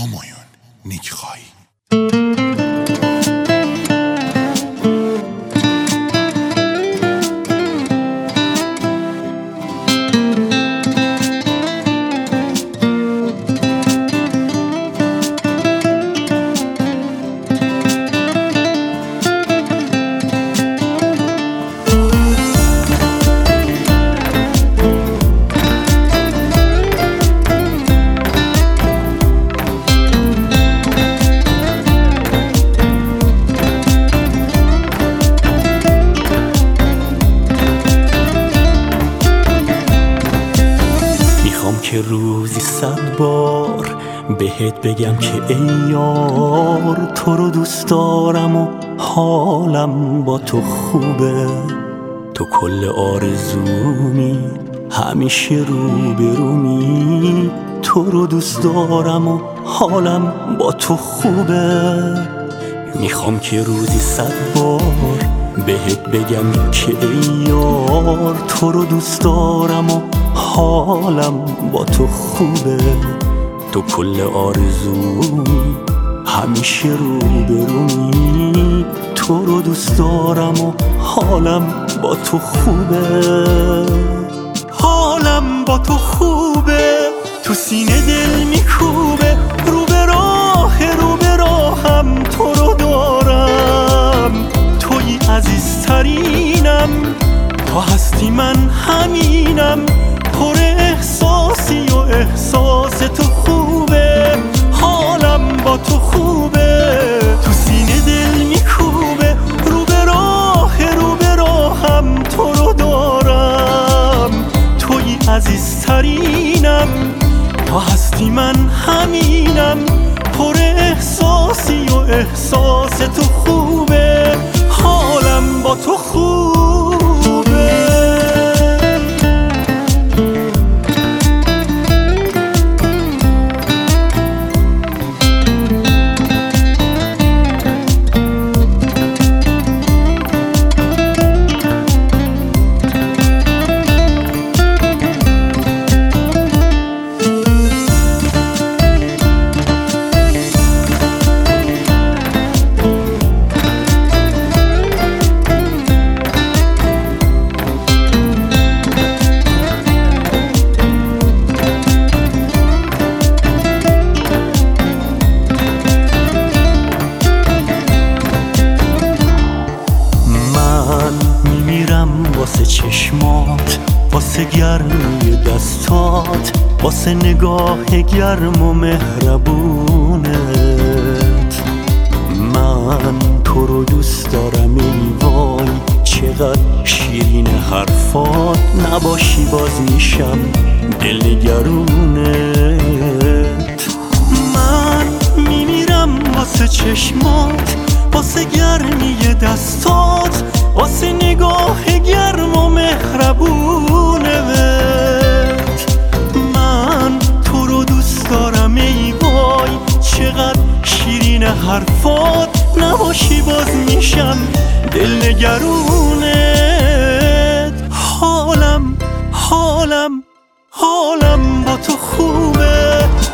همایون نیکخوایی. که روزی 100 بار بهت بگم که ای یار، تو رو دوست دارم و حالم با تو خوبه. تو کل آرزومی، همیشه روبرومی. تو رو دوست دارم و حالم با تو خوبه. میخوام که روزی 100 بار بهت بگم که ای یار، تو رو دوست دارم و حالم با تو خوبه. تو کل آرزومی، همیشه روبرومی. تو رو دوست دارم و حالم با تو خوبه. حالم با تو خوبه، تو سینه دل میکوبه. رو به راهم تو رو دارم. توی عزیزترینم، تا هستی من همینم. پر احساسی و احساس تو خوبه. حالم با تو خوبه، تو سینه دل میکوبه. رو به راهم تو رو دارم. توی عزیزترینم، تا هستی من همینم. پر احساسی و احساس تو خوبه. حالم با تو خوبه. واسه چشمات، واسه گرمی دستات، واسه نگاه گرم و مهربونت. من تو رو دوست دارم ای وای، چقدر شیرین حرفات. نباشی باز میشم دلنگرونت. من میمیرم واسه چشمات، واسه گرمی دستات، واسه نگاه گرم و مهربونت. من تو رو دوست دارم ای وای، چقدر شیرین حرفات. نباشی باز میشم دلنگرونت. حالم با تو خوبه.